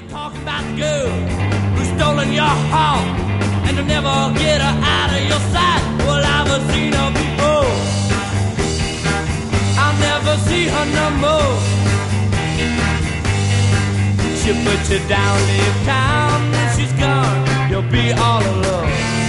Talking about the girl who's stolen your heart and to never get her out of your sight. Well, I've seen her before, I'll never see her no more. She'll put you down, leave town, when she's gone, you'll be all alone.